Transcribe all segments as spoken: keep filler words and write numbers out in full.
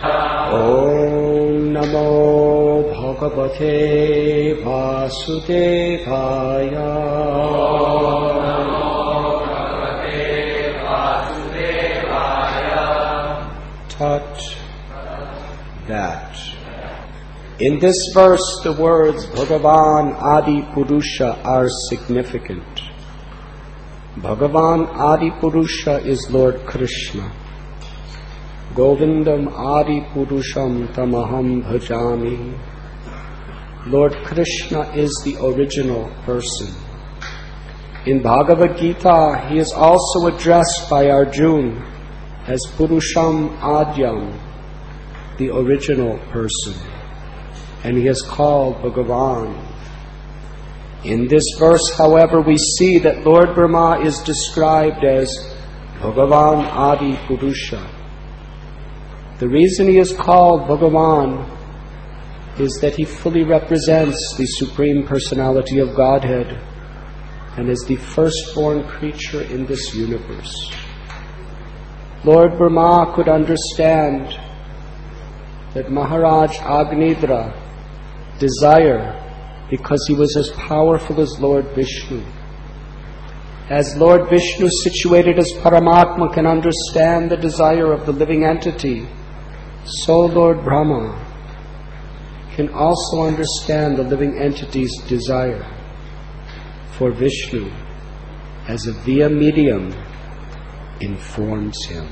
Om Namo Bhagavate Vasudevaya. Touch that. In this verse, the words Bhagavan Adi Purusha are significant. Bhagavan Adi Purusha is Lord Krishna. Govindam Adi Purusham Tamaham Bhajami. Lord Krishna is the original person. In Bhagavad Gita, he is also addressed by Arjuna as Purusham Adyam, the original person, and he is called Bhagavan. In this verse, however, we see that Lord Brahma is described as Bhagavan Adi Purusha. The reason he is called Bhagavan is that he fully represents the Supreme Personality of Godhead and is the firstborn creature in this universe. Lord Brahma could understand that Maharaj Agnidra desired because he was as powerful as Lord Vishnu. As Lord Vishnu, situated as Paramatma, can understand the desire of the living entity, so Lord Brahma can also understand the living entity's desire for Vishnu, as a via medium informs him.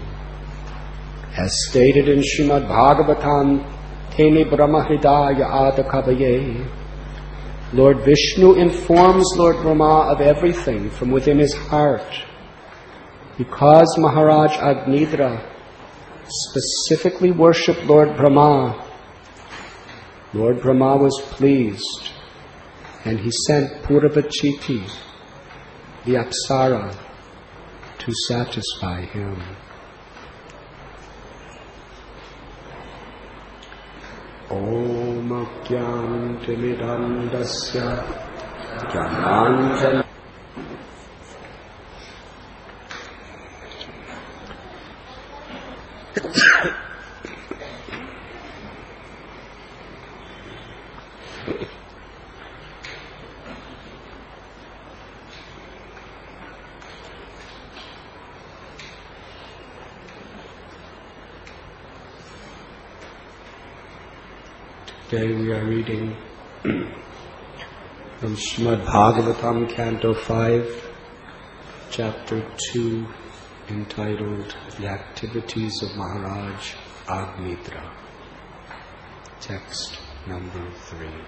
As stated in Srimad Bhagavatam, Tene Brahma Hridaya Adakavaye, Lord Vishnu informs Lord Brahma of everything from within his heart. Because Maharaj Agnidra specifically worshipped Lord Brahma, Lord Brahma was pleased, and he sent Purvachiti, the Apsara, to satisfy him. Om Ajnantimidandasya Jnananjana. Today we are reading from Srimad Bhagavatam, Canto five, Chapter two, entitled The Activities of Maharaj Agnidra. Text number three.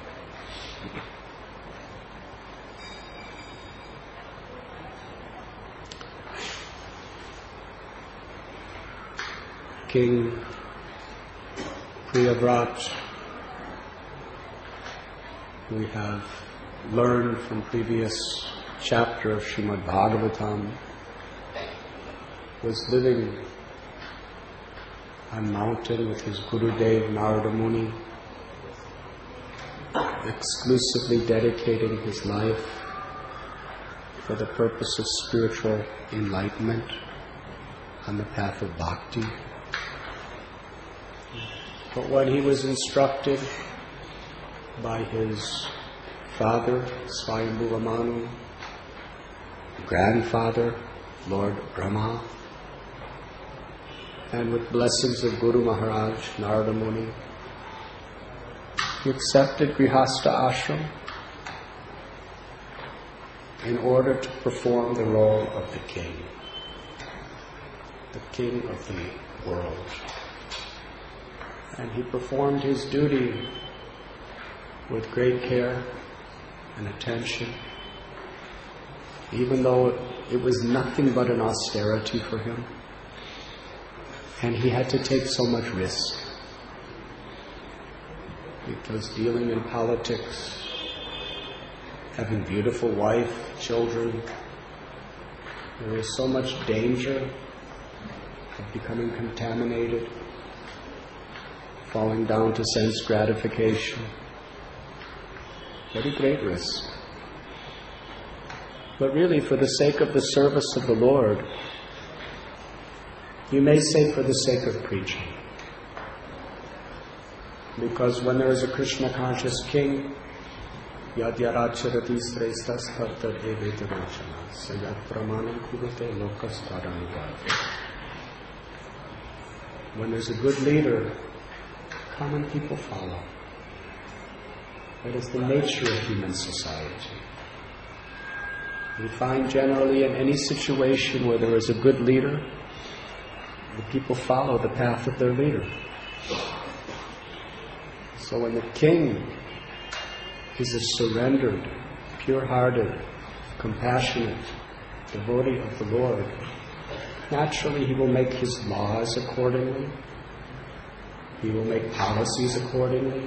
King Priyavrat, we have learned from previous chapter of Srimad Bhagavatam, was living on mountain with his Gurudev Narada Muni, exclusively dedicating his life for the purpose of spiritual enlightenment on the path of bhakti. But when he was instructed by his father, Swayambhuva Manu, grandfather, Lord Brahma, and with blessings of Guru Maharaj, Narada Muni, he accepted Grihastha Ashram in order to perform the role of the king, the king of the world. And he performed his duty with great care and attention, even though it was nothing but an austerity for him, and he had to take so much risk, because dealing in politics, having beautiful wife, children, there is so much danger of becoming contaminated, falling down to sense gratification. Very great risk. But really, for the sake of the service of the Lord, you may say for the sake of preaching, Because when there is a Krishna conscious king, yadyaracharati srestas tartar evetanochana sayat pramanam kurute lokas tadanugati. When there's a good leader, common people follow. That is the nature of human society. We find generally in any situation where there is a good leader, the people follow the path of their leader. So when the king is a surrendered, pure-hearted, compassionate devotee of the Lord, naturally he will make his laws accordingly. He will make policies accordingly.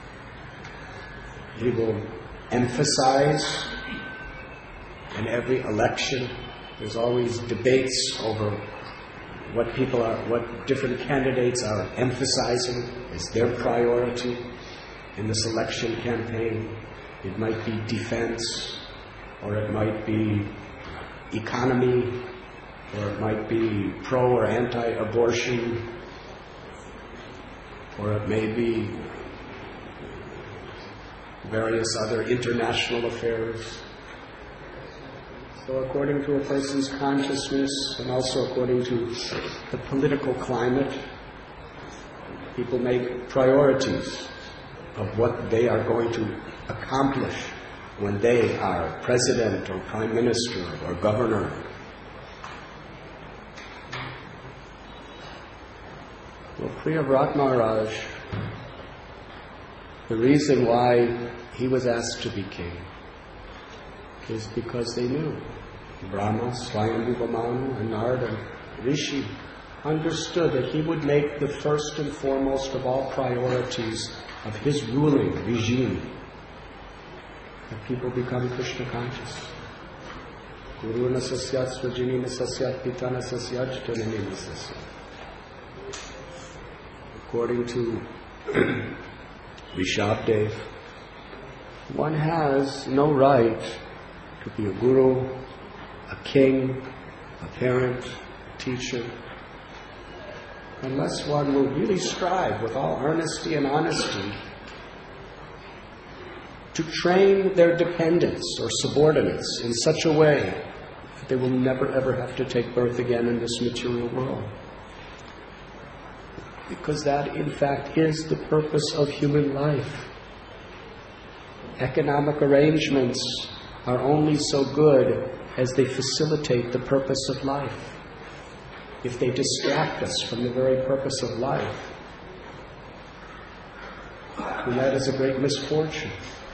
He will emphasize in every election. There's always debates over what people are, what different candidates are emphasizing as their priority in this election campaign. It might be defense, or it might be economy, or it might be pro or anti-abortion, or it may be various other international affairs. So according to a person's consciousness, and also according to the political climate, people make priorities of what they are going to accomplish when they are president or prime minister or governor. Well, Priyavrat Maharaj, the reason why he was asked to be king is because they knew Brahma, Swayambhuva Manu, and Narada, and Rishi understood that he would make the first and foremost of all priorities of his ruling regime that people become Krishna conscious. Guru na sasyat, swajini na sasyat, pita na sasyat, janani na sasyat. According to Rishabdev, one has no right to be a guru, a king, a parent, a teacher, unless one will really strive with all earnesty and honesty to train their dependents or subordinates in such a way that they will never ever have to take birth again in this material world. Because that, in fact, is the purpose of human life. Economic arrangements are only so good as they facilitate the purpose of life. If they distract us from the very purpose of life, then that is a great misfortune.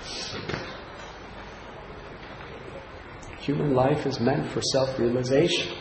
Human life is meant for self-realization.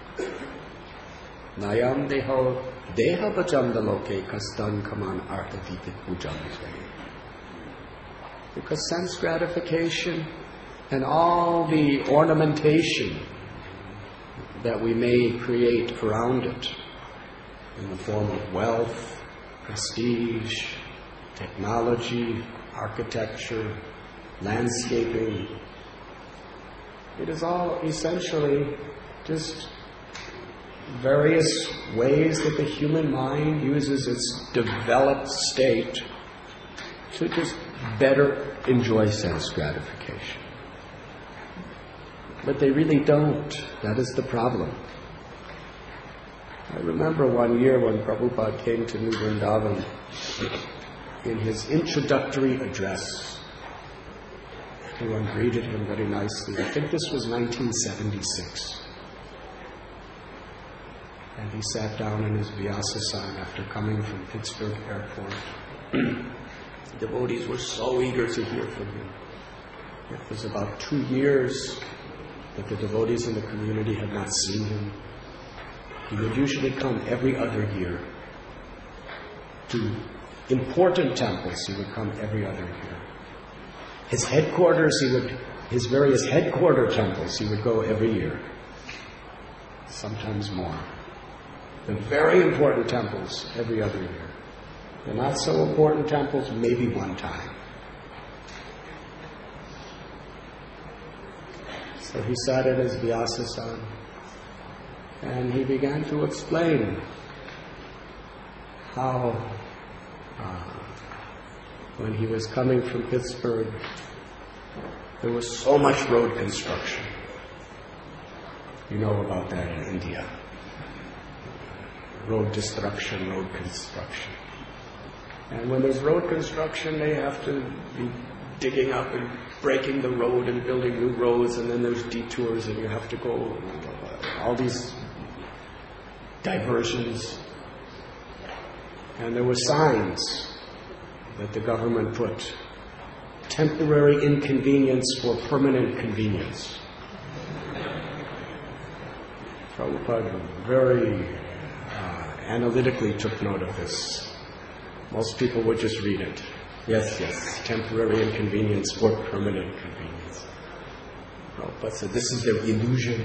Nayam deho deha bajamdaloke kastan kaman artadipit pujamite. Because sense gratification and all the ornamentation that we may create around it in the form of wealth, prestige, technology, architecture, landscaping, it is all essentially just various ways that the human mind uses its developed state to just better enjoy sense gratification. But they really don't. That is the problem. I remember one year when Prabhupada came to New Vrindavan, in his introductory address, everyone greeted him very nicely. I think this was nineteen seventy-six. And he sat down in his Vyasasana after coming from Pittsburgh Airport. Devotees were so eager to hear from him. It was about two years that the devotees in the community had not seen him. He would usually come every other year. To important temples, he would come every other year. His headquarters, he would, his various headquarter temples, he would go every year. Sometimes more. The very important temples, every other year. The not so important temples, maybe one time. So he sat at his Vyasasana and he began to explain how uh, when he was coming from Pittsburgh, there was so much road construction. You know about that in India. Road destruction, road construction. And when there's road construction, they have to be digging up and breaking the road and building new roads, and then there's detours and you have to go, uh, all these diversions. And there were signs that the government put, temporary inconvenience for permanent convenience. Prabhupada very uh, analytically took note of this. Most people would just read it. Yes, yes, temporary inconvenience for permanent convenience. Prabhupada said, this is the illusion.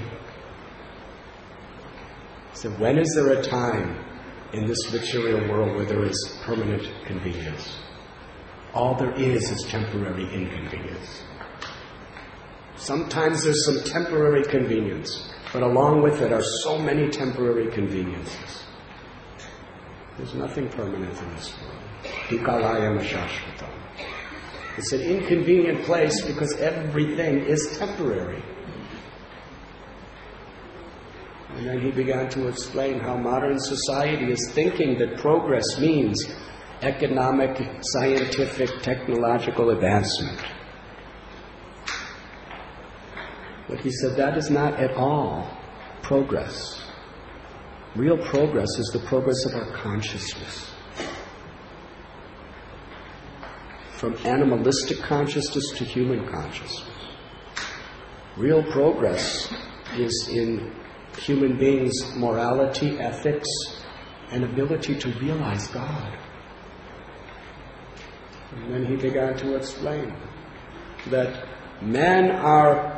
He said, when is there a time in this material world where there is permanent convenience? All there is is temporary inconvenience. Sometimes there's some temporary convenience, but along with it are so many temporary conveniences. There's nothing permanent in this world. Dukalayam shashvatam. It's an inconvenient place because everything is temporary. And then he began to explain how modern society is thinking that progress means economic, scientific, technological advancement. But he said that is not at all progress. Real progress is the progress of our consciousness. From animalistic consciousness to human consciousness. Real progress is in human beings' morality, ethics, and ability to realize God. And then he began to explain that men are,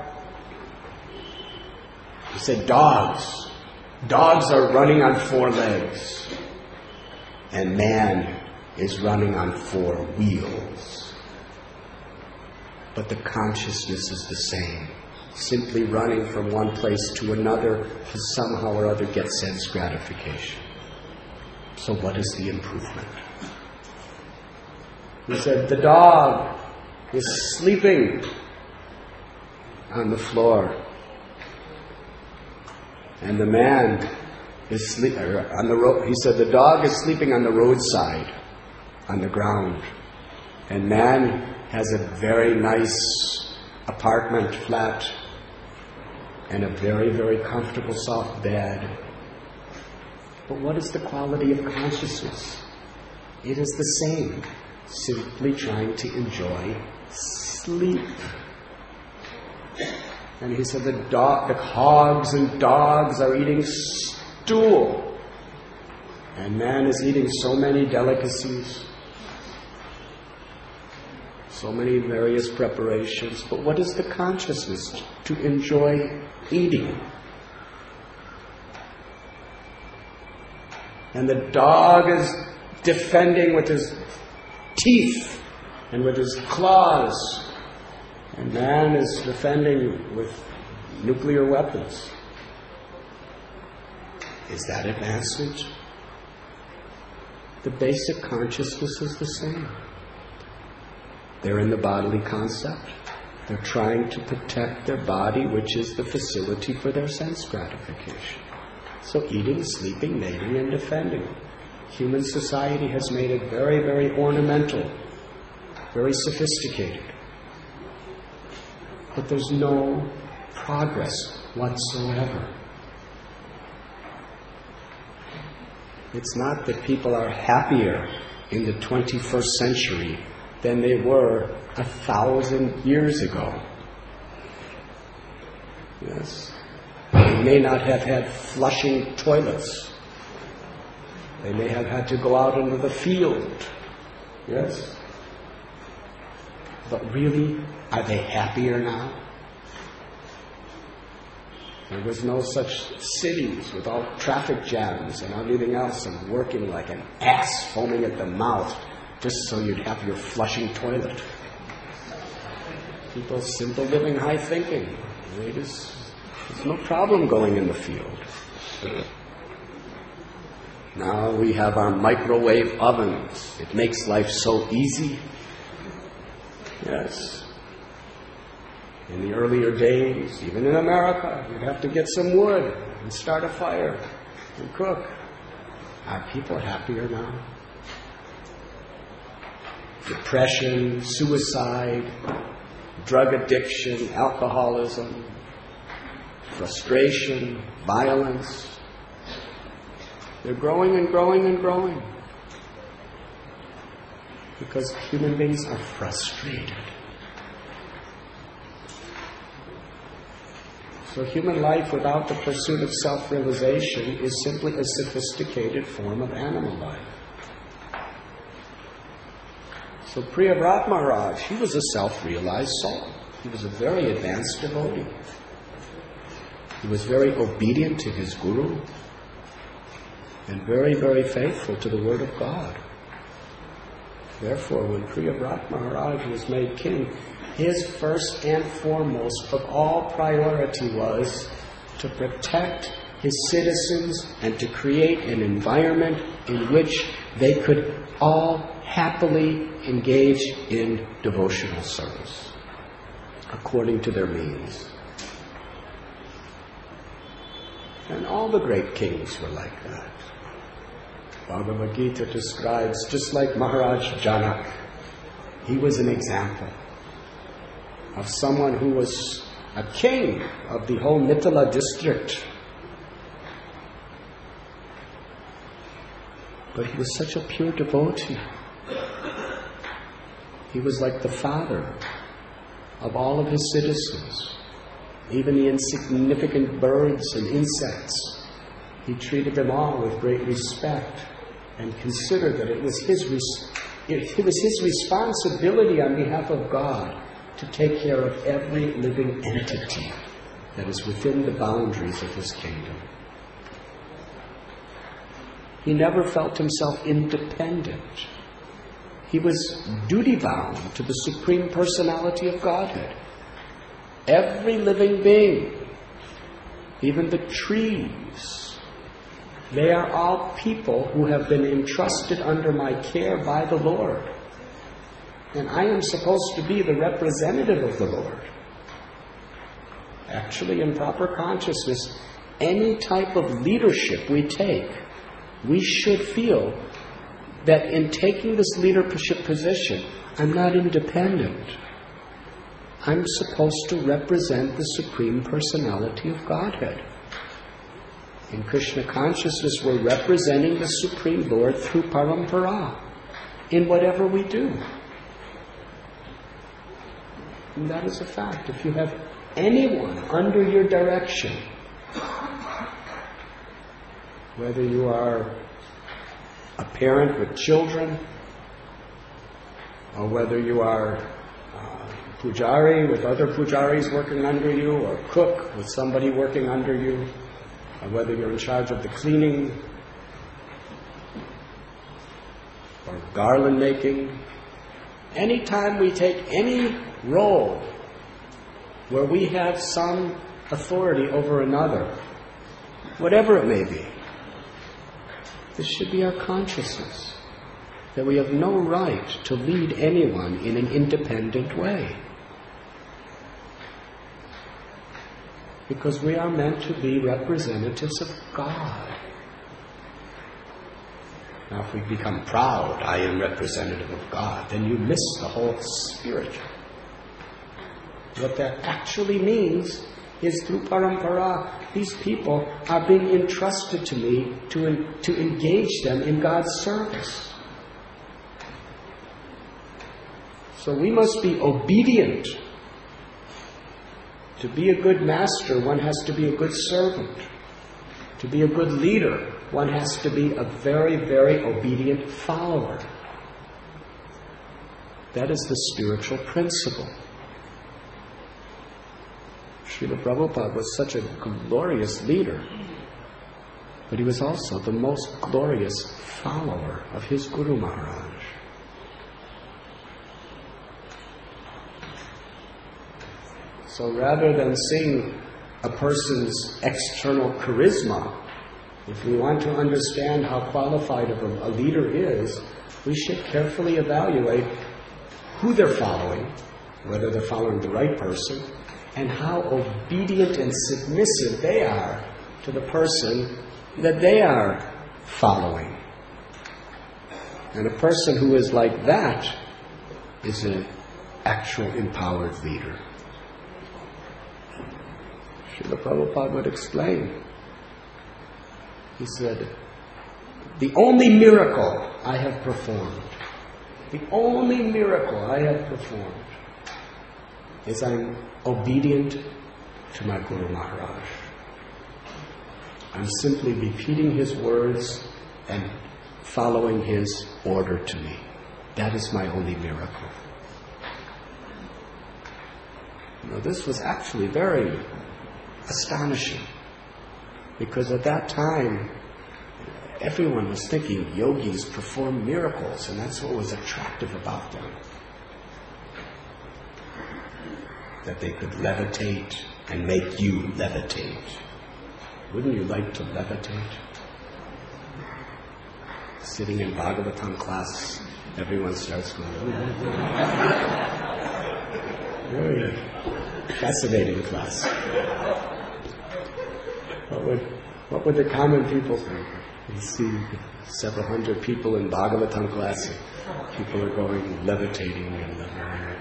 he said, dogs. Dogs are running on four legs, and man is running on four wheels. But the consciousness is the same, simply running from one place to another to somehow or other get sense gratification. So what is the improvement? He said, the dog is sleeping on the floor, and the man is sleeping on the road. He said, the dog is sleeping on the roadside, on the ground, and man has a very nice apartment, flat, and a very, very comfortable, soft bed. But what is the quality of consciousness? It is the same, simply trying to enjoy sleep. And he said the, dog, the hogs and dogs are eating stool, and man is eating so many delicacies, so many various preparations. But what is the consciousness? To enjoy eating. And the dog is defending with his teeth and with his claws. And man is defending with nuclear weapons. Is that advancement? The basic consciousness is the same. They're in the bodily concept. They're trying to protect their body, which is the facility for their sense gratification. So eating, sleeping, mating, and defending. Human society has made it very, very ornamental, very sophisticated. But there's no progress whatsoever. It's not that people are happier in the twenty-first century than they were a thousand years ago. Yes. They may not have had flushing toilets. They may have had to go out into the field. Yes. But really, are they happier now? There was no such cities with all traffic jams and everything else and working like an ass foaming at the mouth just so you'd have your flushing toilet. People simple living, high thinking. They just, there's no problem going in the field. Now we have our microwave ovens. It makes life so easy. Yes. In the earlier days, even in America, you'd have to get some wood and start a fire and cook. Are people happier now? Depression, suicide, drug addiction, alcoholism, frustration, violence. They're growing and growing and growing because human beings are frustrated. So human life without the pursuit of self-realization is simply a sophisticated form of animal life. So Priyavrat Maharaj, he was a self-realized soul. He was a very advanced devotee. He was very obedient to his guru and very, very faithful to the word of God. Therefore, when Priyavrat Maharaj was made king, his first and foremost of all priority was to protect his citizens and to create an environment in which they could all happily engage in devotional service according to their means. And all the great kings were like that. Bhagavad Gita describes, just like Maharaj Janak, he was an example of someone who was a king of the whole Mithila district. But he was such a pure devotee. He was like the father of all of his citizens. Even the insignificant birds and insects, he treated them all with great respect and considered that it was his res- it was his responsibility on behalf of God to take care of every living entity that is within the boundaries of his kingdom. He never felt himself independent. He was duty-bound to the Supreme Personality of Godhead. Every living being, even the trees, they are all people who have been entrusted under my care by the Lord. And I am supposed to be the representative of the Lord. Actually, in proper consciousness, any type of leadership we take, we should feel that in taking this leadership position, I'm not independent. I'm supposed to represent the Supreme Personality of Godhead. In Krishna consciousness, we're representing the Supreme Lord through parampara in whatever we do. And that is a fact. If you have anyone under your direction, whether you are a parent with children, or whether you are uh, pujari with other pujaris working under you, or cook with somebody working under you, or whether you're in charge of the cleaning, or garland making, anytime we take any role where we have some authority over another, whatever it may be, this should be our consciousness, that we have no right to lead anyone in an independent way. Because we are meant to be representatives of God. Now, if we become proud, I am representative of God, then you miss the whole spirit. What that actually means is through parampara, these people are being entrusted to me to, to engage them in God's service. So we must be obedient. To be a good master, one has to be a good servant. To be a good leader, one has to be a very, very obedient follower. That is the spiritual principle. Srila Prabhupada was such a glorious leader, but he was also the most glorious follower of his Guru Maharaj. So rather than seeing a person's external charisma, if we want to understand how qualified of a leader is, we should carefully evaluate who they're following whether they're following the right person, and how obedient and submissive they are to the person that they are following. And a person who is like that is an actual empowered leader. Srila Prabhupada would explain. He said, the only miracle I have performed, the only miracle I have performed is I'm obedient to my Guru Maharaj. I'm simply repeating his words and following his order to me. That is my only miracle. Now, this was actually very astonishing, because at that time everyone was thinking yogis perform miracles, and that's what was attractive about them. That they could levitate and make you levitate. Wouldn't you like to levitate? Sitting in Bhagavatam class, everyone starts going, very fascinating class. What would, what would the common people think? You see several hundred people in Bhagavatam class, people are going levitating and levitating.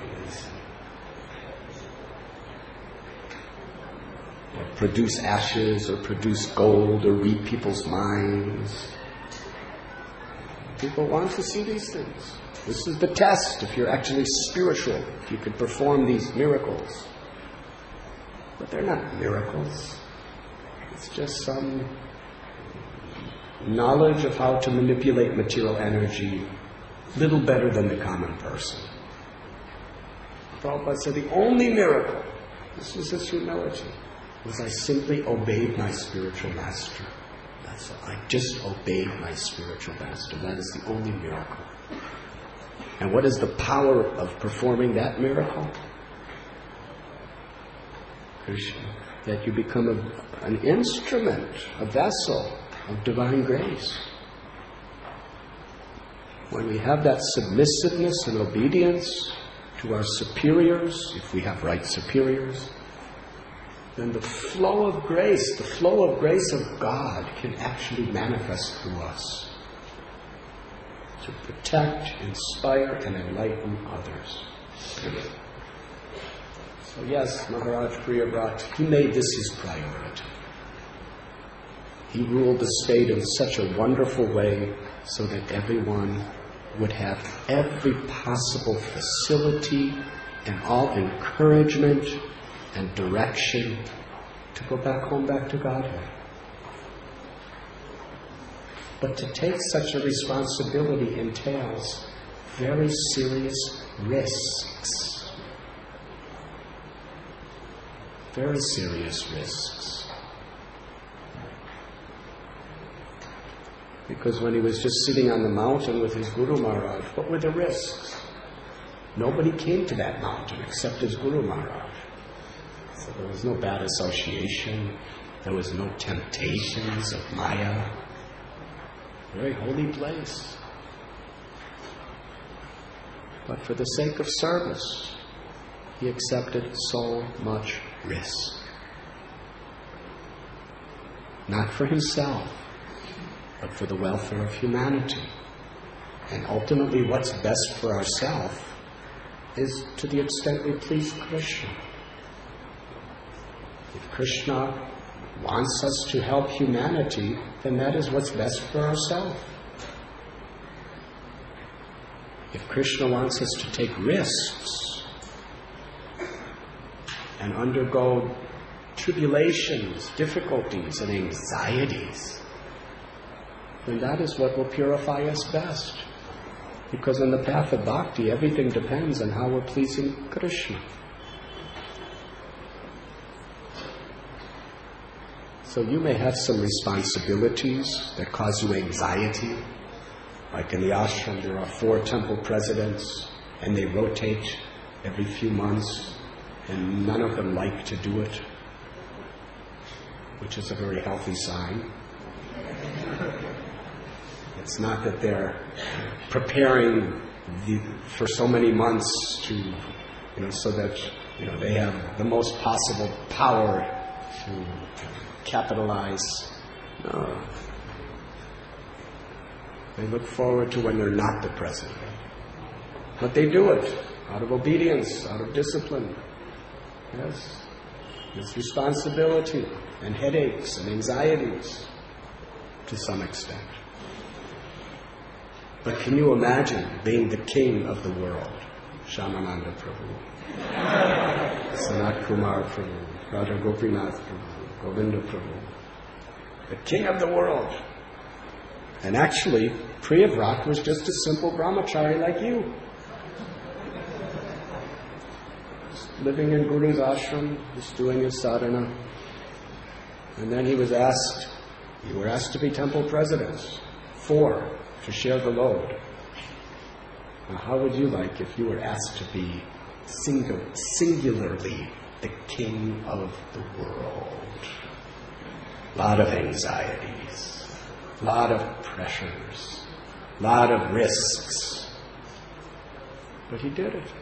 Or produce ashes, or produce gold, or read people's minds. People want to see these things. This is the test, if you're actually spiritual, if you could perform these miracles. But they're not miracles. It's just some knowledge of how to manipulate material energy little better than the common person. Prabhupada said the only miracle, this was his humility, was I simply obeyed my spiritual master. That's all. I just obeyed my spiritual master. That is the only miracle. And what is the power of performing that miracle? Krishna. That you become a, an instrument, a vessel of divine grace. When we have that submissiveness and obedience to our superiors, if we have right superiors, then the flow of grace, the flow of grace of God can actually manifest through us to protect, inspire, and enlighten others. So yes, Maharaj Priyavrat, he made this his priority. He ruled the state in such a wonderful way so that everyone would have every possible facility and all encouragement and direction to go back home, back to Godhead. But to take such a responsibility entails very serious risks. Very serious risks. Because when he was just sitting on the mountain with his Guru Maharaj, what were the risks? Nobody came to that mountain except his Guru Maharaj. So there was no bad association. There was no temptations of Maya. Very holy place. But for the sake of service, he accepted so much risk. Not for himself, but for the welfare of humanity. And ultimately what's best for ourselves is to the extent we please Krishna. If Krishna wants us to help humanity, then that is what's best for ourselves. If Krishna wants us to take risks and undergo tribulations, difficulties, and anxieties, then that is what will purify us best. Because in the path of bhakti, everything depends on how we're pleasing Krishna. So you may have some responsibilities that cause you anxiety. Like in the ashram, there are four temple presidents, and they rotate every few months, and none of them like to do it, which is a very healthy sign. It's not that they're preparing the, for so many months to you know, so that, you know, they have the most possible power to capitalize. No. They look forward to when they're not the president. But they do it out of obedience, out of discipline. Yes. It's responsibility and headaches and anxieties to some extent. But can you imagine being the king of the world? Shyamananda Prabhu, Sanat Kumar Prabhu, Radha Gopinath Prabhu, Govinda Prabhu, the king of the world. And actually, Priyavrat was just a simple brahmachari like you. Just living in Guru's ashram, just doing his sadhana. And then he was asked, you were asked to be temple president. Four, to share the load. Now, how would you like if you were asked to be single, singularly the king of the world? A lot of anxieties, a lot of pressures, a lot of risks. But he did it.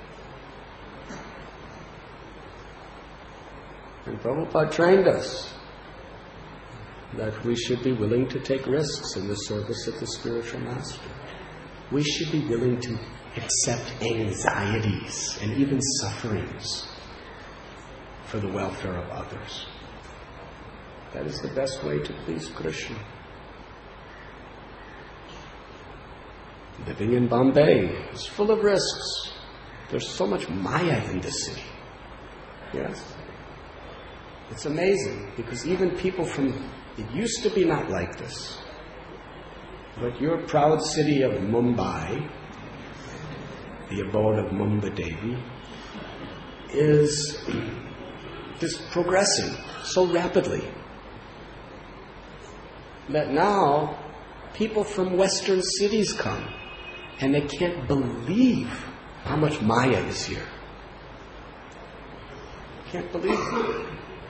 And Prabhupada trained us that we should be willing to take risks in the service of the spiritual master. We should be willing to accept anxieties and even sufferings for the welfare of others. That is the best way to please Krishna. Living in Bombay is full of risks. There's so much Maya in this city. Yes? It's amazing because even people from, it used to be not like this. But your proud city of Mumbai, the abode of Mumba Devi, is just progressing so rapidly that now people from Western cities come and they can't believe how much Maya is here. Can't believe it.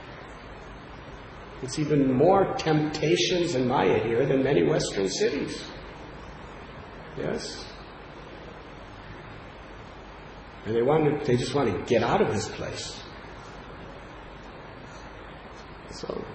It's even more temptations and Maya here than many Western cities. Yes? And they want to, they just want to get out of this place. So,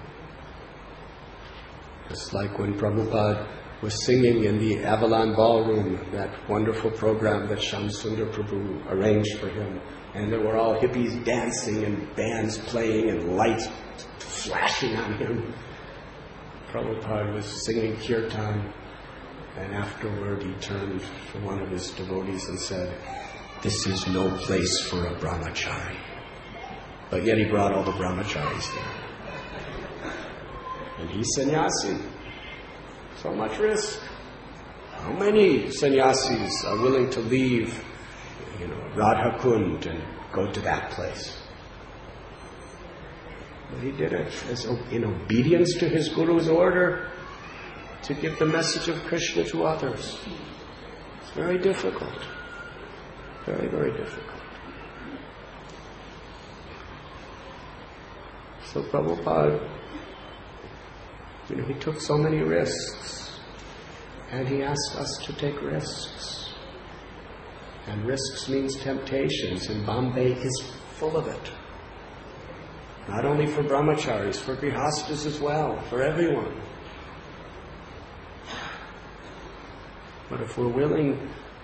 it's like when Prabhupada was singing in the Avalon Ballroom, that wonderful program that Shamsundar Prabhu arranged for him. And there were all hippies dancing and bands playing and lights flashing on him. Prabhupada was singing kirtan, and afterward he turned to one of his devotees and said, "This is no place for a brahmachari." But yet he brought all the brahmacharis there. And he's sannyasi. So much risk. How many sannyasis are willing to leave, you know, Radha Kund and go to that place? But he did it as in obedience to his Guru's order to give the message of Krishna to others. It's very difficult. Very, very difficult. So Prabhupada, you know, he took so many risks, and he asked us to take risks. And risks means temptations, and Bombay is full of it. Not only for brahmacharis, for grihastas as well, for everyone. But if we're willing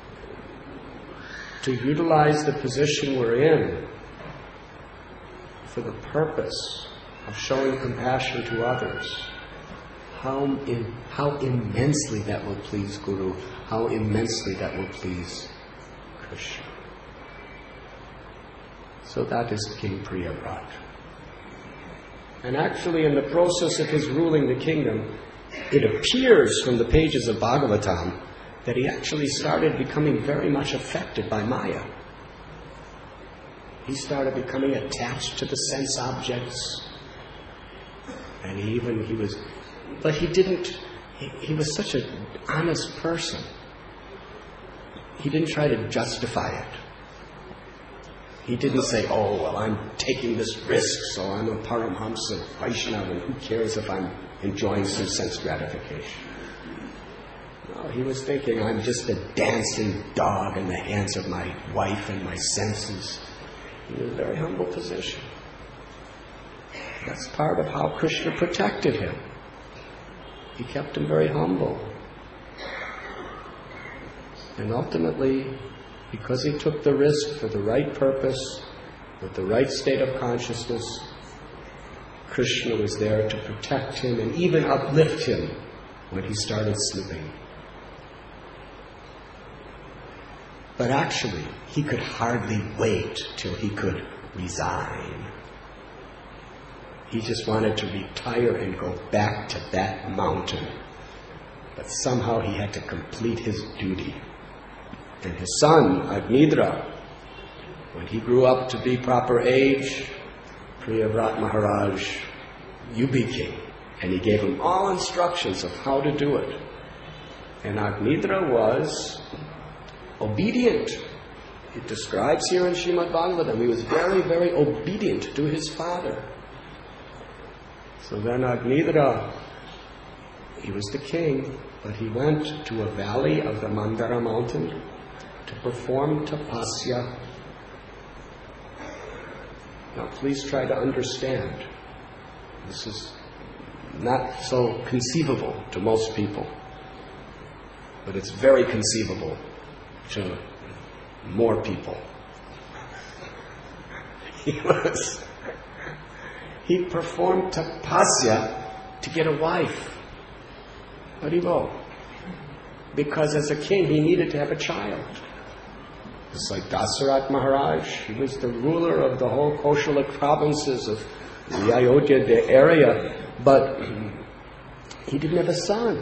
to utilize the position we're in for the purpose of showing compassion to others, how in, how immensely that will please Guru, how immensely that will please Krishna. So that is King Priyavrat. And actually, in the process of his ruling the kingdom, it appears from the pages of Bhagavatam that he actually started becoming very much affected by Maya. He started becoming attached to the sense objects. And he even, he was, but he didn't, he, he was such an honest person. He didn't try to justify it. He didn't say, oh, well, I'm taking this risk, so I'm a Paramhamsa Vaishnava, and who cares if I'm enjoying some sense gratification. No, he was thinking, I'm just a dancing dog in the hands of my wife and my senses. in a very humble position. That's part of how Krishna protected him. He kept him very humble. And ultimately, because he took the risk for the right purpose, with the right state of consciousness, Krishna was there to protect him and even uplift him when he started slipping. But actually, he could hardly wait till he could resign. He just wanted to retire and go back to that mountain. But somehow he had to complete his duty. And his son, Agnidra, when he grew up to be proper age, Priyavrat Maharaj, you be king. And he gave him all instructions of how to do it. And Agnidra was obedient. It describes here in Srimad Bhagavatam, he was very, very obedient to his father. So then Agnidra, he was the king, but he went to a valley of the Mandara mountain to perform tapasya. Now please try to understand. This is not so conceivable to most people, but it's very conceivable to more people. He was, he performed tapasya to get a wife. Haribo. Because as a king, he needed to have a child. Just like Dasarat Maharaj, he was the ruler of the whole Koshalak provinces of the Ayodhya the area, but he didn't have a son.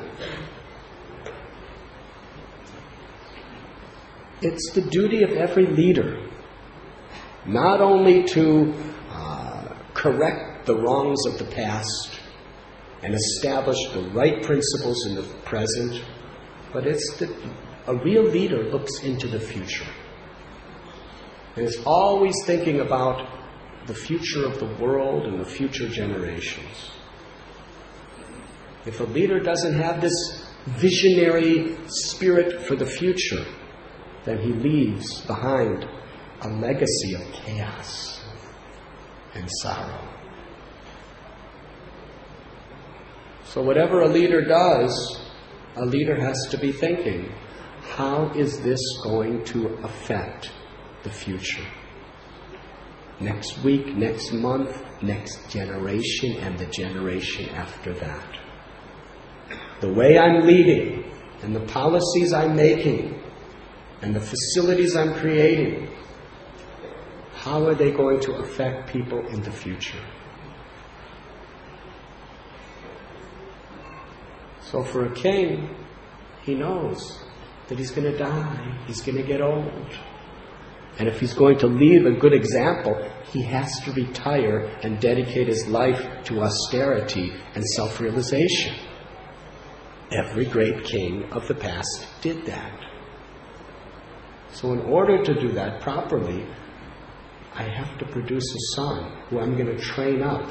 It's the duty of every leader not only to uh, correct the wrongs of the past and establish the right principles in the present, but it's the, a real leader looks into the future and is always thinking about the future of the world and the future generations. If a leader doesn't have this visionary spirit for the future, then he leaves behind a legacy of chaos and sorrow. So whatever a leader does, a leader has to be thinking, how is this going to affect the future? Next week, next month, next generation, and the generation after that. The way I'm leading, and the policies I'm making, and the facilities I'm creating, how are they going to affect people in the future? So for a king, he knows that he's going to die, he's going to get old. And if he's going to leave a good example, he has to retire and dedicate his life to austerity and self-realization. Every great king of the past did that. So in order to do that properly, I have to produce a son who I'm going to train up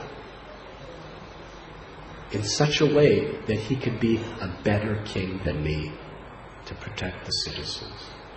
in such a way that he could be a better king than me to protect the citizens.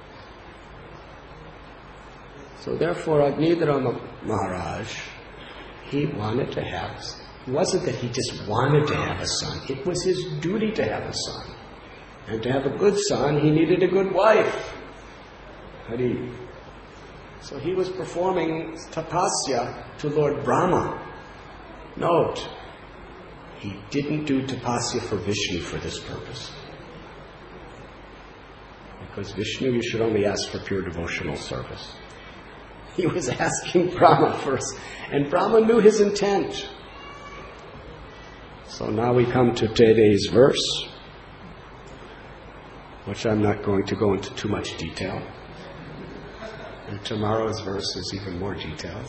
So therefore, Agnidra Maharaj, he wanted to have, it wasn't that he just wanted to have a son, it was his duty to have a son. And to have a good son, he needed a good wife. Hari. So he was performing tapasya to Lord Brahma. Note, he didn't do tapasya for Vishnu for this purpose. Because Vishnu, you should only ask for pure devotional service. He was asking Brahma first, and Brahma knew his intent. So now we come to today's verse, which I'm not going to go into too much detail. And tomorrow's verse is even more detailed.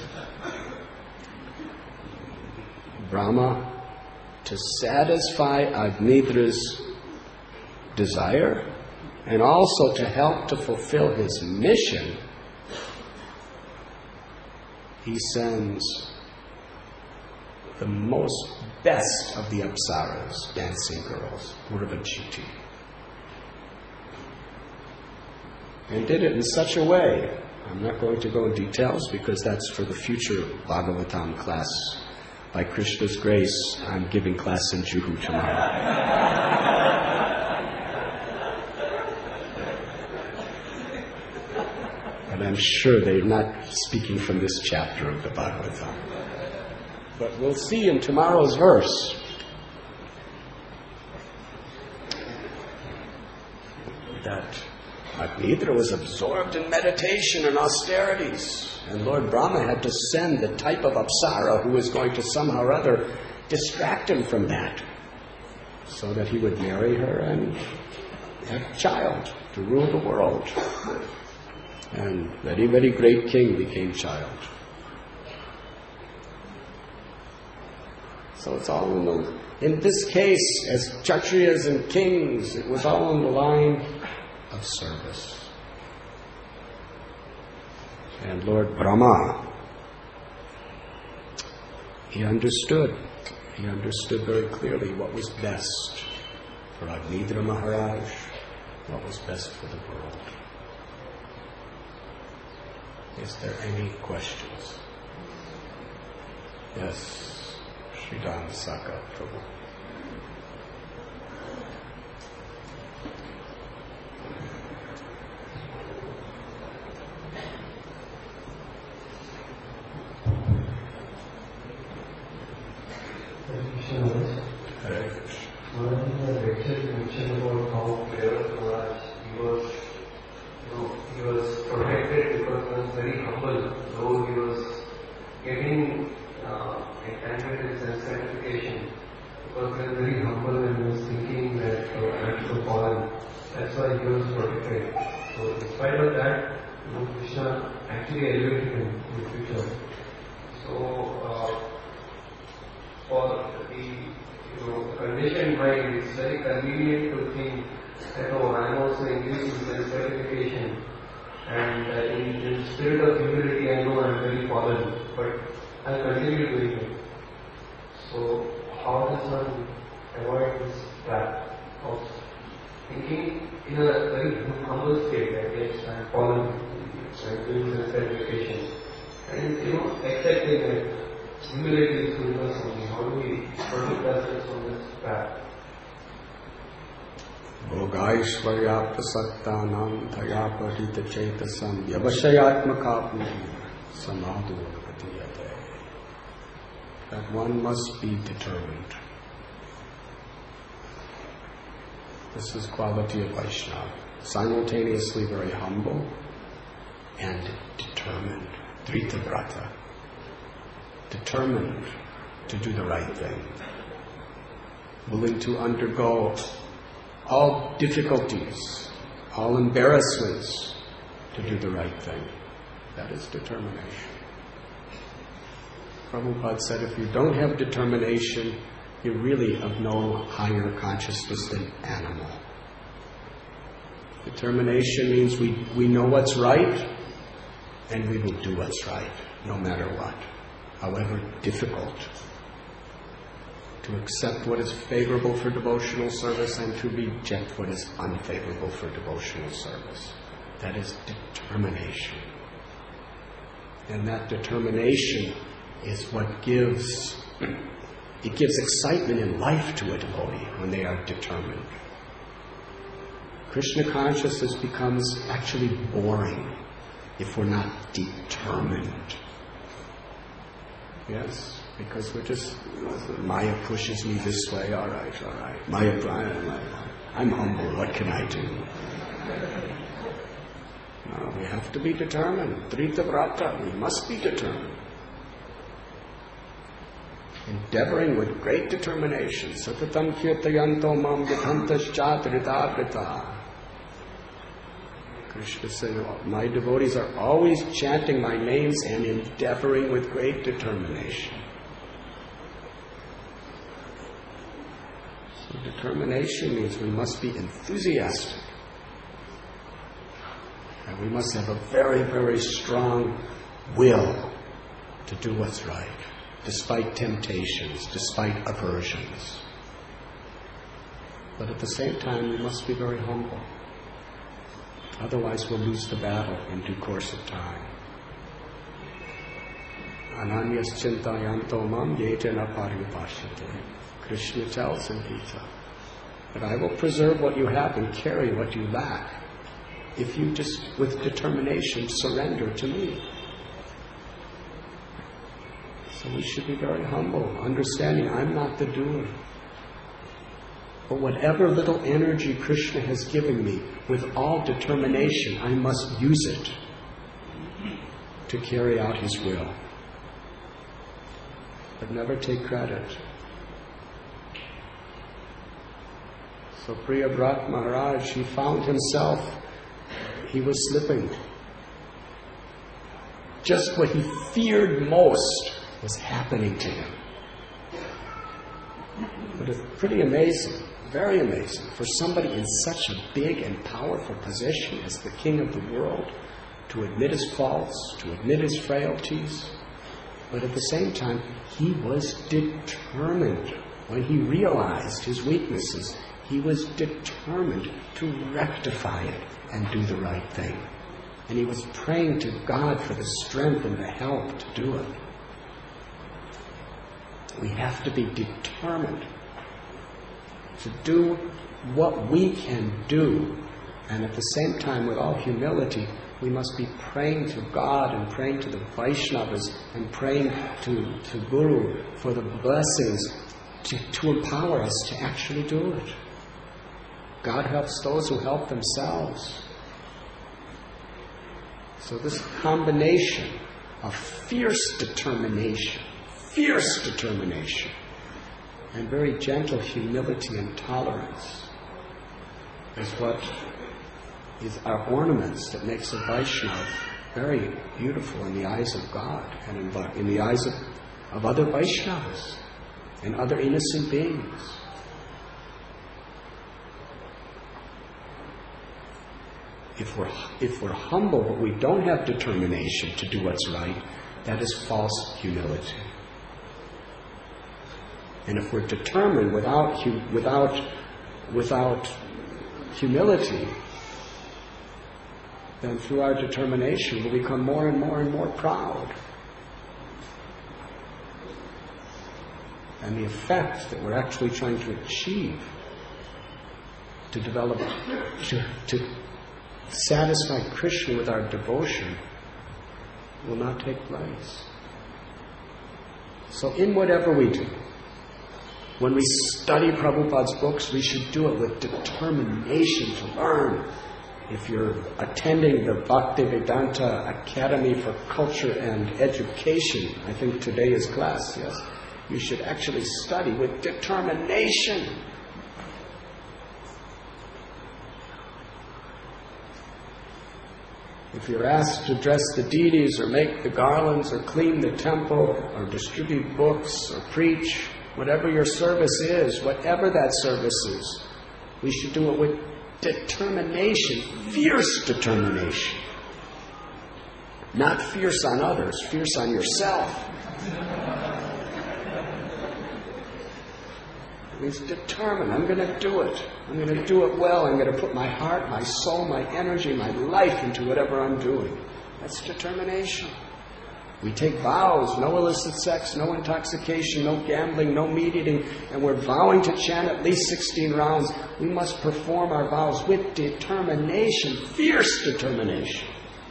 Brahma, to satisfy Agnidra's desire and also to help to fulfill his mission, he sends the most best of the Apsaras, dancing girls, Urvachiti. And did it in such a way I'm not going to go in details because that's for the future Bhagavatam class. By Krishna's grace, I'm giving class in Juhu tomorrow. And I'm sure they're not speaking from this chapter of the Bhagavatam. But we'll see in tomorrow's verse that Agnidra was absorbed in meditation and austerities, and Lord Brahma had to send the type of Apsara who was going to somehow or other distract him from that, so that he would marry her and have a child to rule the world. And very, very great king became child. So it's all in the, in this case, as Kshatriyas and kings, it was all in the line of service. And Lord Brahma, he understood, he understood very clearly what was best for Agnidra Maharaj, what was best for the world. Is there any questions? Yes, Sridham Saka Prabhu. Hare Krishna. One of the lectures mentioned about how Prayas Maharaj, he was, you know, he was protected because he was very humble, though he was getting uh, entangled in self-sanctification, because he was very humble and he was thinking that uh, I am so fallen. That's why he was protected. So in spite of that, you know, Krishna actually elevated him in the future. So uh, for the you know, conditioned mind, it's very convenient to think that, oh, I am also engaged in self-certification, and uh, in, in spirit of humility, I know I am very fallen, but I will continue doing it. So, how does one avoid this trap of thinking in a very humble state that yes, I am fallen, I am doing self-certification, and you know, accepting that humility is universal. How do we protect ourselves from this trap? Bhogaishvarya prasaktanam thaya parita chetasam vyavashayatmaka buddhi samadhu patiyate. That one must be determined. This is quality of Vaishnava. Simultaneously very humble and determined. Drita Vrata. Determined to do the right thing. Willing to undergo all difficulties, all embarrassments to do the right thing. That is determination. Prabhupada said if you don't have determination, you're really of no higher consciousness than animal. Determination means we, we know what's right and we will do what's right, no matter what, however difficult. To accept what is favorable for devotional service and to reject what is unfavorable for devotional service. That is determination. And that determination is what gives, it gives excitement in life to a devotee when they are determined. Krishna consciousness becomes actually boring if we're not determined. Yes, because we're just, Maya pushes me this way, all right, all right. Maya, I'm humble, what can I do? No, we have to be determined. Drita Vrata, we must be determined. Endeavoring with great determination. Satatam kirtayanto mam vithantaschat ritavrita. Krishna said, my devotees are always chanting my names and endeavoring with great determination. So determination means we must be enthusiastic. And we must have a very, very strong will to do what's right, despite temptations, despite aversions. But at the same time, we must be very humble. Otherwise we'll lose the battle in due course of time. Ananyas chintayanto mam yetana pariyapashyate. Krishna tells in Gita that I will preserve what you have and carry what you lack if you just, with determination, surrender to me. So we should be very humble, understanding I'm not the doer. But whatever little energy Krishna has given me, with all determination, I must use it to carry out His will. But never take credit. So Priyavrat Maharaj, he found himself, he was slipping. Just what he feared most was happening to him. But it's pretty amazing, very amazing, for somebody in such a big and powerful position as the king of the world to admit his faults, to admit his frailties. But at the same time, he was determined. When he realized his weaknesses, he was determined to rectify it and do the right thing. And he was praying to God for the strength and the help to do it. We have to be determined to do what we can do. And at the same time, with all humility, we must be praying to God and praying to the Vaishnavas and praying to, to Guru for the blessings to, to empower us to actually do it. God helps those who help themselves. So this combination of fierce determination, fierce determination, and very gentle humility and tolerance is what is our ornaments that makes a Vaishnava very beautiful in the eyes of God and in, in the eyes of, of other Vaishnavas and other innocent beings. If we're, if we're humble but we don't have determination to do what's right, that is false humility. And if we're determined without, without, without humility, then through our determination we'll become more and more and more proud. And the effect that we're actually trying to achieve, to develop, to, to satisfy Krishna with our devotion, will not take place. So in whatever we do, when we study Prabhupada's books, we should do it with determination to learn. If you're attending the Bhaktivedanta Academy for Culture and Education, I think today is class, yes, you should actually study with determination. If you're asked to dress the deities or make the garlands or clean the temple or distribute books or preach, whatever your service is, whatever that service is, we should do it with determination, fierce determination. Not fierce on others, fierce on yourself. It means determined. I'm going to do it. I'm going to do it well. I'm going to put my heart, my soul, my energy, my life into whatever I'm doing. That's determination. We take vows, no illicit sex, no intoxication, no gambling, no meat eating, and we're vowing to chant at least sixteen rounds. We must perform our vows with determination, fierce determination.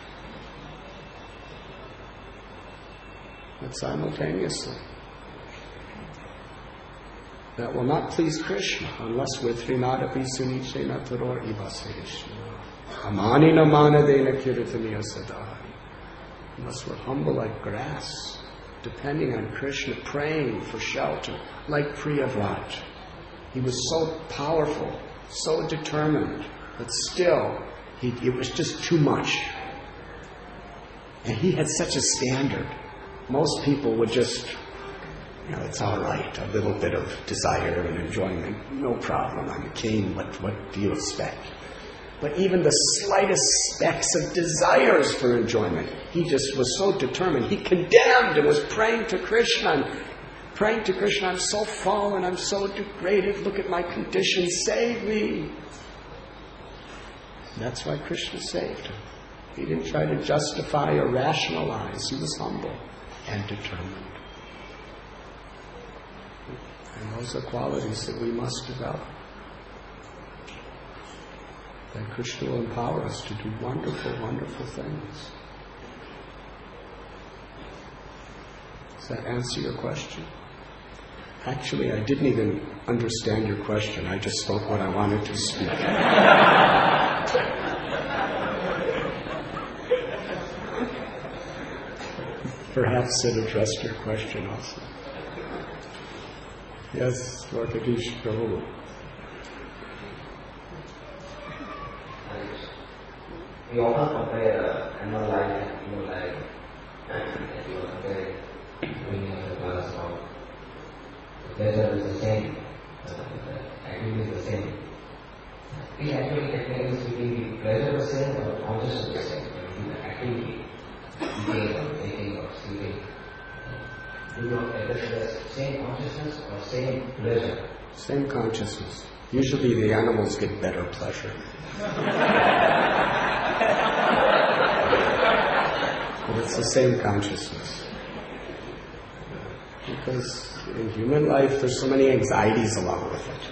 But simultaneously, that will not please Krishna unless with Rinadapi Suniche Nataror Ivasehishna. Amani Namana Dena Kiritaniya Sadai. Unless we're humble like grass, depending on Krishna, praying for shelter, like Priyavrat. He was so powerful, so determined, but still, he, it was just too much. And he had such a standard. Most people would just, you know, it's all right, a little bit of desire and enjoyment, no problem. I'm a king, what, what do you expect? But even the slightest specks of desires for enjoyment, he just was so determined. He condemned and was praying to Krishna, and praying to Krishna, I'm so fallen, I'm so degraded, look at my condition, save me. That's why Krishna saved him. He didn't try to justify or rationalize. He was humble and determined. And those are qualities that we must develop. And Krishna will empower us to do wonderful, wonderful things. Does that answer your question? Actually, I didn't even understand your question. I just spoke what I wanted to speak. Perhaps it addressed your question also. Yes, Dwarkadish Prabhu. We often compare uh, animal life and human life, and we compare meaning of the class of the pleasure is the same, uh, the activity is the same. Is actually technically speaking, the pleasure the same or consciousness the same? The activity, eating or taking or sleeping. Do you address it as same consciousness or same pleasure? Same consciousness. Usually the animals get better pleasure. But it's the same consciousness. Because in human life there's so many anxieties along with it.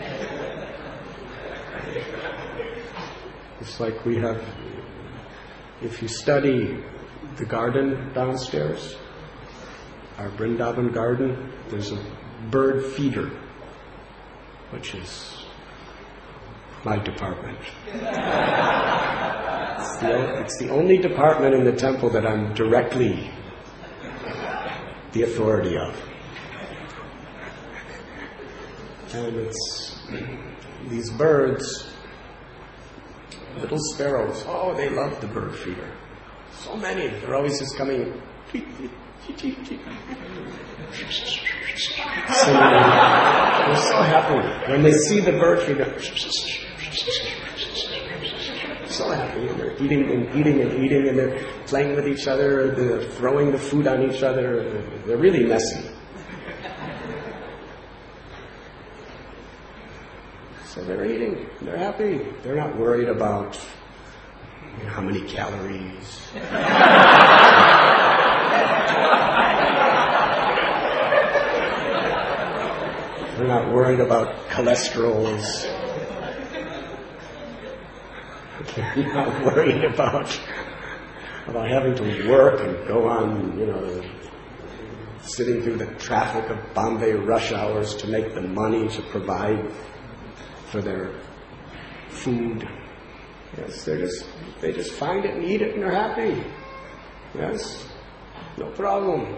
It's like we have, if you study the garden downstairs, our Vrindavan garden, there's a bird feeder, which is my department. It's the, it's the only department in the temple that I'm directly the authority of. And it's these birds, little sparrows, oh, they love the bird feeder. So many, they're always just coming. So they're so happy when they see the bird feeder. So happy, and they're eating and eating and eating, and they're playing with each other, they're throwing the food on each other. They're really messy. So they're eating, they're happy. They're not worried about, you know, how many calories. They're not worried about cholesterols. They're not worried about about having to work and go on, you know, sitting through the traffic of Bombay rush hours to make the money to provide for their food. Yes, they just they just find it and eat it and they're happy. Yes, no problem.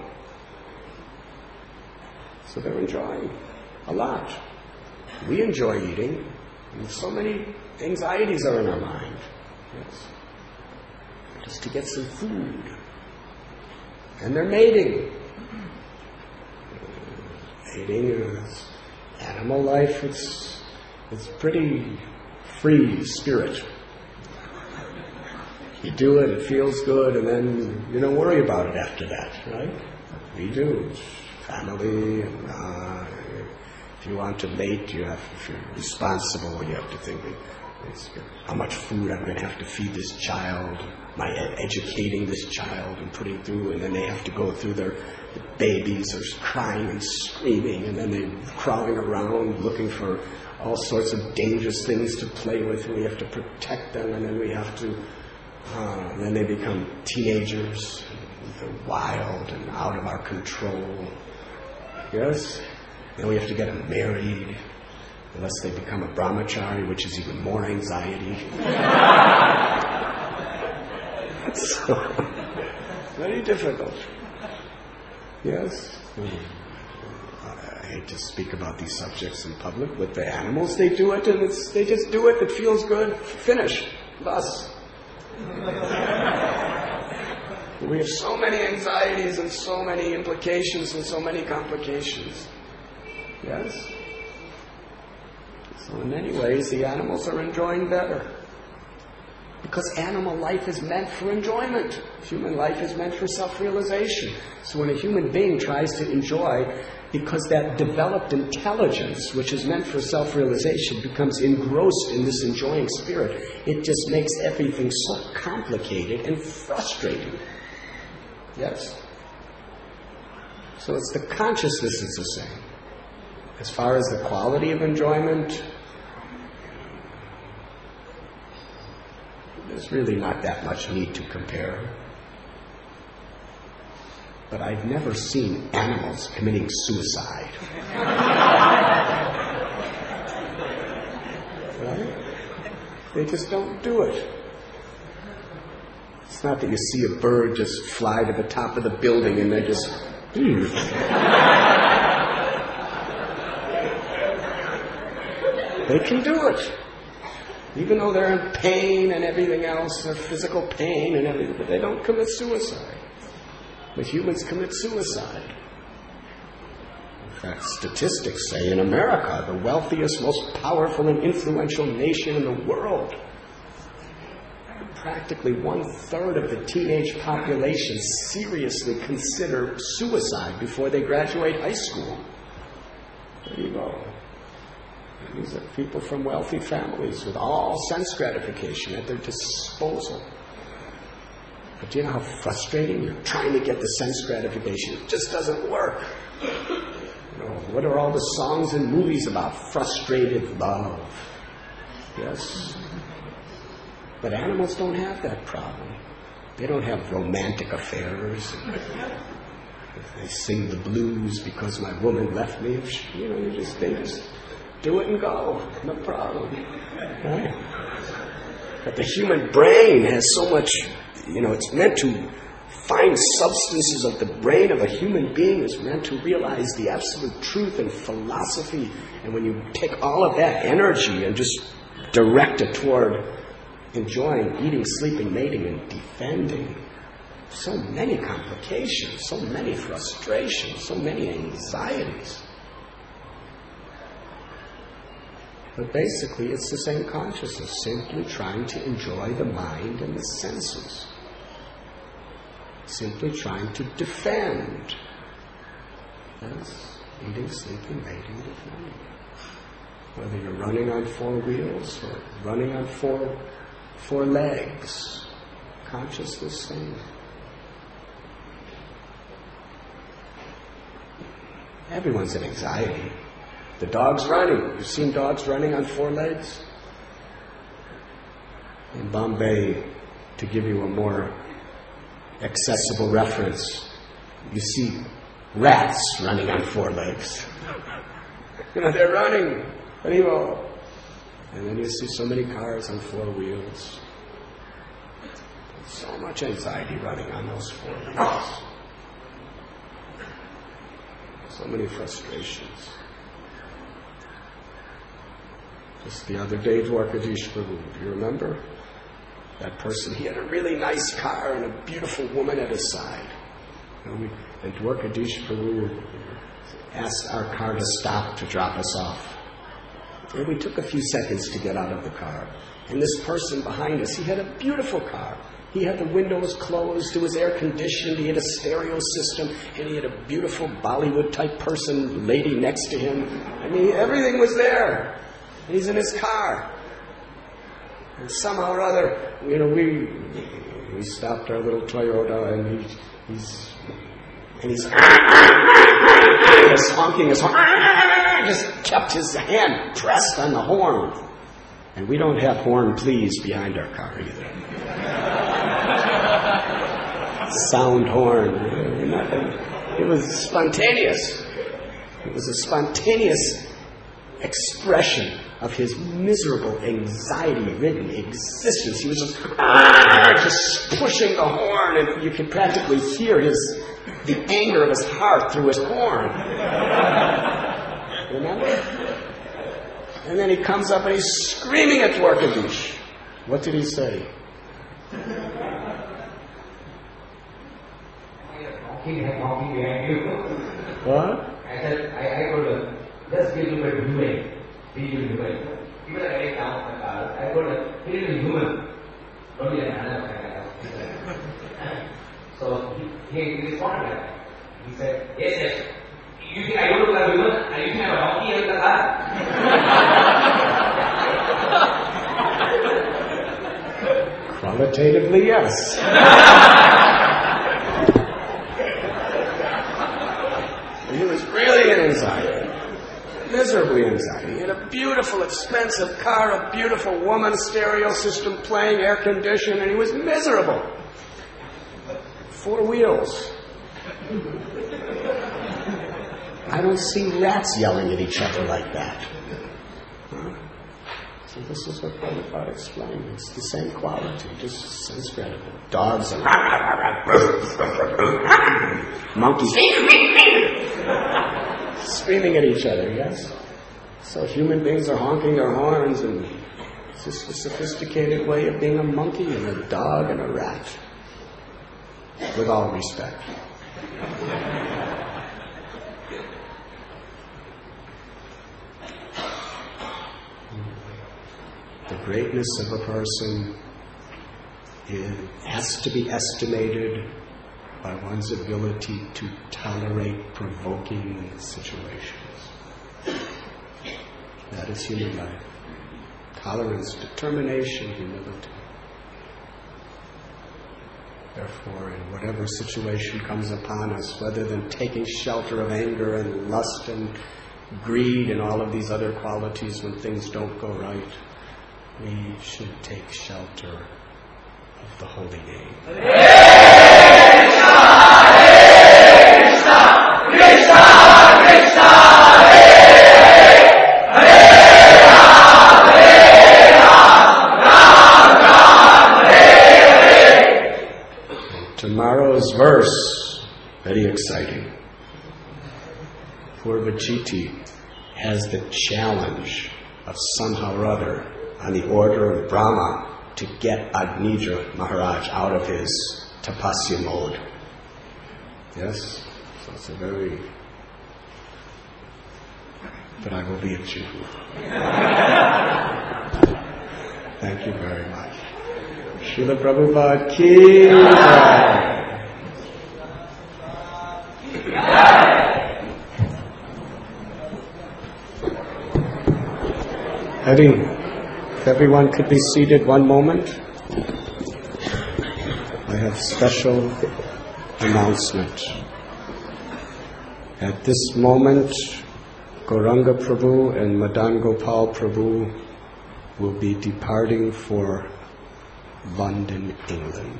So they're enjoying a lot. We enjoy eating, and so many anxieties are in our mind. Yes, just to get some food, and they're mating. Mating is animal life. It's it's pretty free spirit. You do it, it feels good, and then you don't worry about it after that, right? We do. Family, and uh, if you want to mate, you have, if you're responsible, you have to think, how much food I'm going to have to feed this child, am I educating this child and putting through, and then they have to go through their the babies are crying and screaming, and then they're crawling around looking for all sorts of dangerous things to play with, and we have to protect them, and then we have to, uh, and then they become teenagers, they're wild and out of our control. Yes? Then we have to get them married, unless they become a brahmachari, which is even more anxiety. So, very difficult. Yes? I hate to speak about these subjects in public. With the animals, they do it, and it's, they just do it. It feels good. Finish. Thus. We have so many anxieties and so many implications and so many complications. Yes? So in many ways, the animals are enjoying better. Because animal life is meant for enjoyment. Human life is meant for self-realization. So when a human being tries to enjoy, because that developed intelligence, which is meant for self-realization, becomes engrossed in this enjoying spirit, it just makes everything so complicated and frustrating. Yes? So it's the consciousness that's the same. As far as the quality of enjoyment, there's really not that much need to compare. But I've never seen animals committing suicide. Right? They just don't do it. It's not that you see a bird just fly to the top of the building and they just... Hmm. They can do it. Even though they're in pain and everything else, their physical pain and everything, but they don't commit suicide. But humans commit suicide. In fact, statistics say in America, the wealthiest, most powerful and influential nation in the world, practically one-third of the teenage population seriously consider suicide before they graduate high school. There you go. These are people from wealthy families with all sense gratification at their disposal. But do you know how frustrating? You're trying to get the sense gratification. It just doesn't work. You know, what are all the songs and movies about? Frustrated love. Yes? But animals don't have that problem. They don't have romantic affairs. They sing the blues because my woman left me. You know, you just, they just do it and go. No problem. Right? But the human brain has so much, you know, it's meant to find substances of the brain of a human being is meant to realize the absolute truth and philosophy. And when you take all of that energy and just direct it toward enjoying eating, sleeping, mating, and defending, so many complications, so many frustrations, so many anxieties. But basically, it's the same consciousness, simply trying to enjoy the mind and the senses. Simply trying to defend. Yes, eating, sleeping, mating, defending. Whether you're running on four wheels or running on four, four legs, consciousness same. Everyone's in anxiety. The dog's running. You've seen dogs running on four legs? In Bombay, to give you a more accessible reference, you see rats running on four legs. You know, they're running. Anyway. And then you see so many cars on four wheels. So much anxiety running on those four wheels. So many frustrations. Just the other day, Dwarkadish Prabhu, do you remember? That person, he had a really nice car and a beautiful woman at his side. You know, we, and Dwarkadish Prabhu asked our car to stop to drop us off. And we took a few seconds to get out of the car. And this person behind us, he had a beautiful car. He had the windows closed, it was air conditioned, he had a stereo system, and he had a beautiful Bollywood type person, lady next to him. I mean, everything was there. And he's in his car. And somehow or other, you know, we we stopped our little Toyota, and he, he's and he's just honking his horn. Just kept his hand pressed on the horn. And we don't have horn please behind our car either. Sound horn. It was spontaneous. It was a spontaneous expression of his miserable, anxiety-ridden existence. He was just, just pushing the horn, and you could practically hear his the anger of his heart through his horn. Remember? And then he comes up and he's screaming at Dwarkadish. What did he say? What? I said, I, I told her, just be a little bit human. Be human. Even I get down my car, I told her, be a little human. Don't be a man of that. So he, he responded like that. He said, yes, yes. You think I don't look like a woman? And you think I have a donkey in the car? Qualitatively, yes. He was really in anxiety. Miserably anxiety. He had a beautiful, expensive car, a beautiful woman, stereo system playing, air conditioned, and he was miserable. Four wheels. I don't see rats yelling at each other like that. Huh? So this is what Prabhupada explained. It's the same quality, just incredible. Dogs and monkeys screaming at each other, yes? So human beings are honking their horns, and it's just a sophisticated way of being a monkey and a dog and a rat. With all respect. The greatness of a person is, has to be estimated by one's ability to tolerate provoking situations. That is human life. Tolerance, determination, humility. Therefore, in whatever situation comes upon us, rather than taking shelter of anger and lust and greed and all of these other qualities when things don't go right, we should take shelter of the holy name. Tomorrow's verse, very exciting. Purvachiti has the challenge of somehow or other, on the order of Brahma, to get Agnija Maharaj out of his tapasya mode. Yes? So it's a very... But I will be a Jew. Thank you very much. Srila Prabhupada ki jai. Hari, if everyone could be seated one moment. I have special announcement. At this moment, Gauranga Prabhu and Madan Gopal Prabhu will be departing for London, England.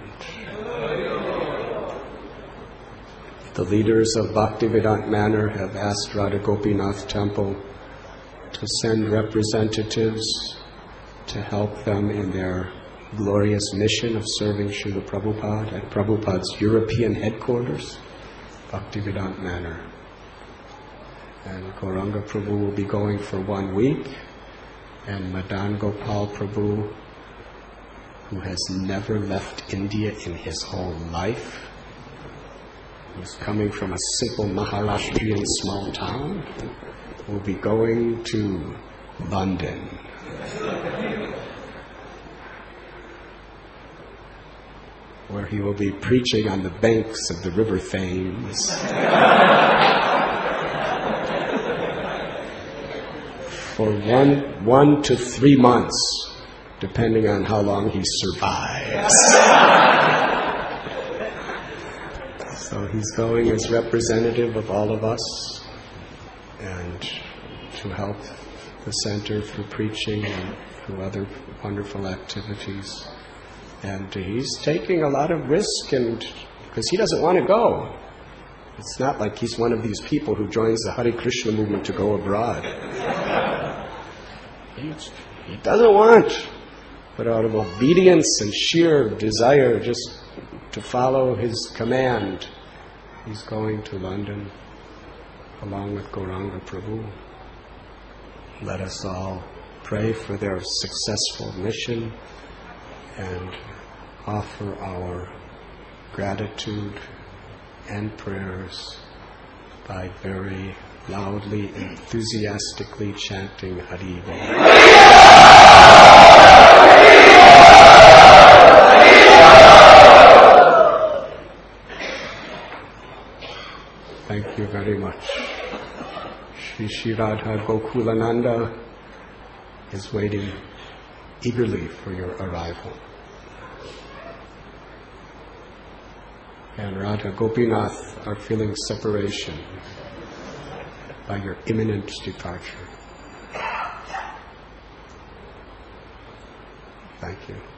The leaders of Bhaktivedanta Manor have asked Radha Gopinath Temple to send representatives to help them in their glorious mission of serving Srila Prabhupada at Prabhupada's European headquarters, Bhaktivedanta Manor. And Gauranga Prabhu will be going for one week, and Madan Gopal Prabhu, who has never left India in his whole life, who's coming from a simple Maharashtrian small town, will be going to London. Where he will be preaching on the banks of the River Thames. For one, one to three months, depending on how long he survives. So he's going as representative of all of us, and to help the center through preaching and through other wonderful activities. And he's taking a lot of risk, and because he doesn't want to go. It's not like he's one of these people who joins the Hare Krishna movement to go abroad. He, he doesn't want, but out of obedience and sheer desire just to follow his command, he's going to London along with Gauranga Prabhu. Let us all pray for their successful mission and offer our gratitude and prayers by very loudly, enthusiastically chanting Hari Bol. Thank you very much. Shri Shri Radha Gokulananda is waiting eagerly for your arrival. And Radha Gopinath are feeling separation by your imminent departure. Thank you.